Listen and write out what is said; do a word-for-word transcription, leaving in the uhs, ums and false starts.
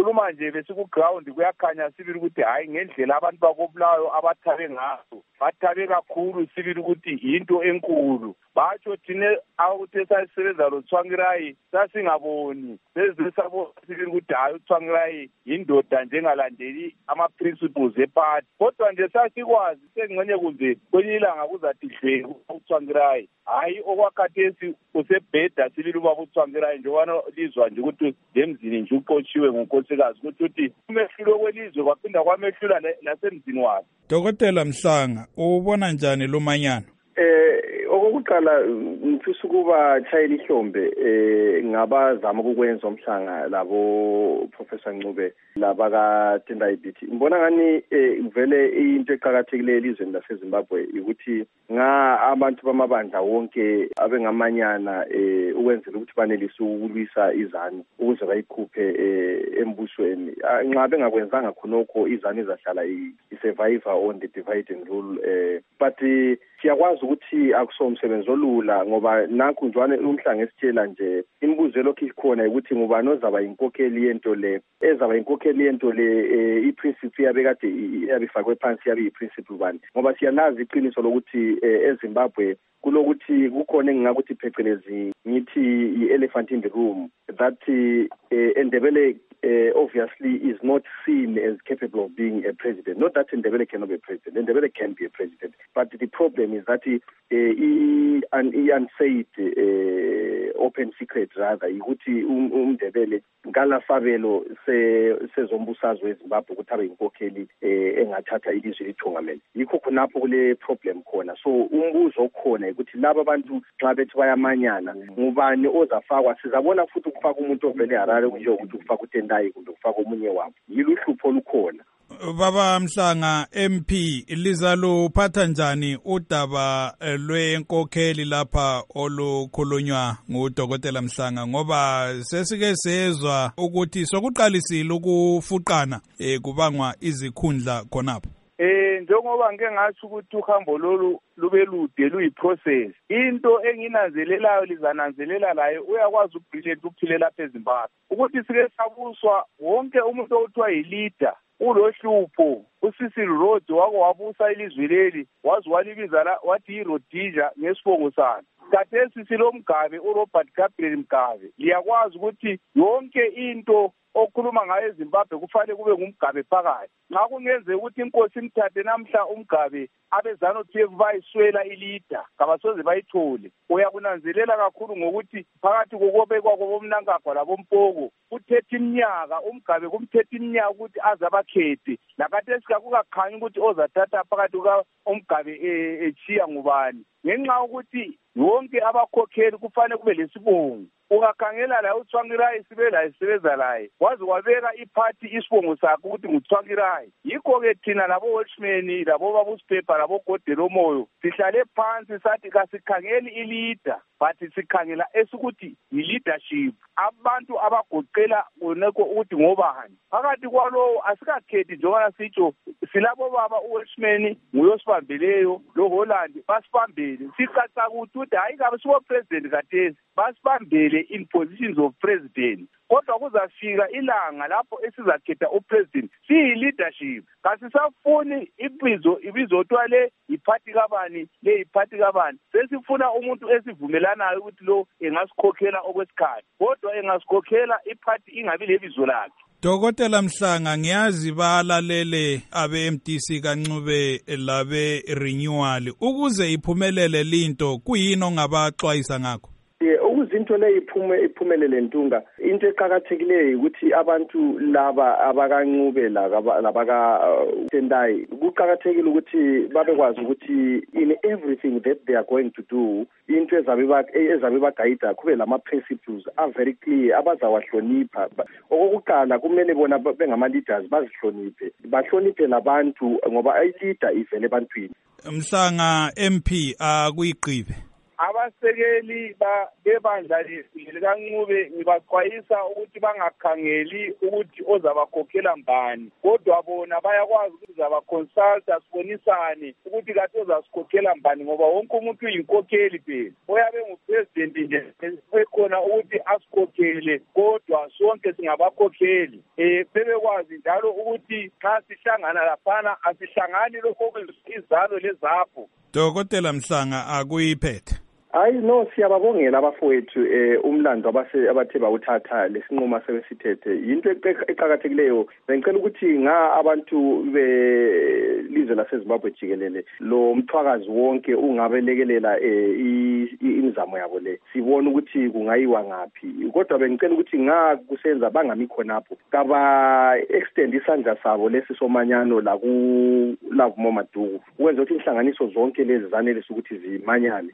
sikhuluma nje besikuground kuyakhanya sibili ukuthi hayi ngendlela abantu bakobulayo abathabe ngaso bathabe kakhulu sibili ukuthi into enkulu batsho thina awuthe sasebenza lo Tsvangirai sasingaboni sezisabo sibili ukuthi hayi uTsvangirai indoda njengalandeli ama principles eparty kodwa nje sasikwazi sengcenye kunje kwenye ilanga kuzathi hle uTsvangirai hayi okwakhathesi usebheda sibili ubaba uTsvangirai njengwana lizwa nje ukuthi emzini nje uqotshiwe ngonkosikazi ukuthi uthi umehlulo kwelizwe kwaphinda kwamehlula lasemzini wakhe. Dokotela Mhlanga ubona njani lo manyano? Eh okokuqala ngifisa ukuba chayela ihlombe eh ngabazama ukwenza umhlanga labo Professor Ncube laba ka Tendai bithi ngibona ngani vele into eqhakathekile elizweni laseZimbabwe ukuthi nga abantu bamabandla wonke abengamanyana eh ukwenzela ukuthi banelise ukulwisa izani ukuze bayikhuphe embusweni nxa bengakwenzanga khonokho izani zahlala isurvivor on the divide and rule eh but siyakwazi ukuthi akusomsebenzi olula ngoba nakho njwane umhlanga esitshela nje imibuzo lokho ikhona ukuthi ngubani ozaba inkokheli yento le ezaba inkokheli yento le iprinciple yabekade yabifakwe phansi yabe iprinciple bani ngoba siyalazi iqiniso lokuthi eZimbabwe kulokuthi kukhona engingakuthi phecelezi ngithi i-elephant in the room that endebele Uh, obviously is not seen as capable of being a president. Not that Ndebele cannot be a president. Ndebele can be a president. But the problem is that he, uh, he, un, he unsaid uh, open secret rather. Ukuthi uMndebele ngala fabelo se sezombusazwe eZimbabwe ukuthi abe inkokheli engathatha ilizwe lithungamele. Yikho khonapho kule problem khona. So umbuzo okhona ukuthi laba abantu xa bethi bayamanyana ngubani ozafakwa sizabona futhi ukufaka umuntu ovele Harare kunje ukuthi ukufaka uTendai kumbe ukufaka omunye wabo. Yilo uhlupho olukhona. Baba Mhlanga M P lizalo phatha njani udaba lwenkokheli lapha olukhulunywa nguDokotela Mhlanga ngoba sesike sezwa ukuthi sokuqalisile ukufuqana eh kubangwa izikhundla khonapho. Eh njengoba ngeke ngasho ukuthi uhambo lolu lube lude luyiprocess into enginanzelelayo lizananzelela layo uyakwazi ubrilliant uphile lapha eZimbabwe ukuthi sike sabuswa wonke umuntu othiwa yi-leader ulohlupho uSisi Road wako wabusa ilizwe leli wazi walibiza la wathi iRhodesia ngesibongo sakhe kathesi silomgabe uRobert Gabriel Mgabe liyakwazi ukuthi yonke into okhuluma ngayo eZimbabwe kufanele kube ngumgabe phakathi nxa kungenze ukuthi inkosi imthathe namhla umgabe abezano T F bayiswela ilida kabasoze bayithole uyakunanzelela kakhulu ngokuthi phakathi kokobekwa kobomnankagwa labompoko uthethe iminyaka umgabe kumthethe iminyaka ukuthi azabakhethe lakathesi kakukakhanyi ukuthi ozathatha phakathi kuka umgabe echiya ngubani ngenxa ukuthi wonke abakhokheli kufanele kube lesibongo ukakhangela la uTsvangirai sibela isebenza laye wazi wabeka iphathi isibongo sakhe ukuthi nguTsvangirai yikho ke thina labo watchmen labo babuspaper labo godelo moyo sihlale phansi sathi kasikhangeli ileader but sikhangela esikuthi yi-leadership abantu abagoqela oneko ukuthi ngobani phakathi kwalo asikakhethi njengoba sitsho silabo baba uwatchmen nguyosibambeleyo lo Holland basibambele sicaca ukuthi hayi kabe sibo president kathesi basibambele in positions of president kodwa kuzafika ilanga lapho esizakhetha upresident siyi leadership kasisafuni ibizo ibizo twale iphathi kabani le iphathi kabani sesifuna umuntu esivumelanayo ukuthi lo engasikhokhela okwesikhathi kodwa engasikhokhela iphathi ingabi lebizo lakhe. Dokotela Mhlanga ngiyazi balalele abe M D C kaNcube labe renewal ukuze iphumelele linto kuyini ongabaxwayisa ngakho? Ukuzinto le iphume iphumelele ntunga into eqhakathekileyo ukuthi abantu laba abakaNcube labaka Tendai kuqhakathekile ukuthi babekwazi ukuthi in everything that they are going to do into ezabe ezabe bagayida kube lama principles are very clear abazawahlonipha okokuqala kumele bona bengama leaders bazihloniphe bahloniphe labantu ngoba i leader ivele ebantwini. Mhlanga M P akuyiqibe abasekeli bebandla likaNcube ngibaxwayisa ukuthi bangakhangeli ukuthi ozabakhokhela mbani, kodwa bona bayakwazi ukuthi zabaconsulta sibonisane ukuthi kathi ozasikhokhela mbani, ngoba wonke umuntu uyinkokheli phela. Oyabe ngupresident nje ekhona ukuthi asikhokhele, kodwa sonke singabakhokheli. Eh bebekwazi njalo ukuthi xa sihlangana laphana asihlangani lokho izalo lezapho. Dokotela Mhlanga akuyiphethe. Hayi no, siyababongela abafowethu eh umlando abase abathe bawuthatha lesinquma sebesithethe. Into eqhakathekileyo bengicela ukuthi nga abantu belizwe laseZimbabwe jikelele lo mthwakazi wonke ungabelekelela eh imizamo yabo le. Sibona ukuthi kungayiwa ngapi. Kodwa bengicela ukuthi nga kusenza bangami khonapho. Kaba extend isandla sabo lesi somanyano la ku Love Momaduku. Ukwenza ukuthi inhlanganiso zonke lezi zanele ukuthi zimanyane